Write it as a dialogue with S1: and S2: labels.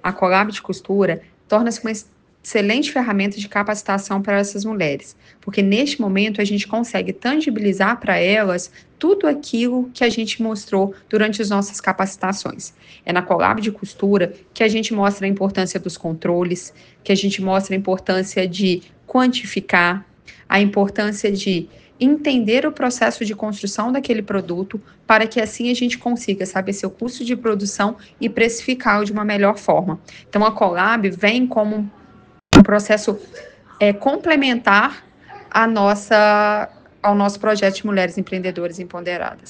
S1: A Collab de Costura torna-se uma excelente ferramenta de capacitação para essas mulheres, porque neste momento a gente consegue tangibilizar para elas tudo aquilo que a gente mostrou durante as nossas capacitações. É na Collab de Costura que a gente mostra a importância dos controles, que a gente mostra a importância de quantificar, a importância de entender o processo de construção daquele produto, para que assim a gente consiga saber seu custo de produção e precificá-lo de uma melhor forma. Então, a Collab vem como um processo complementar ao nosso projeto de Mulheres Empreendedoras Empoderadas.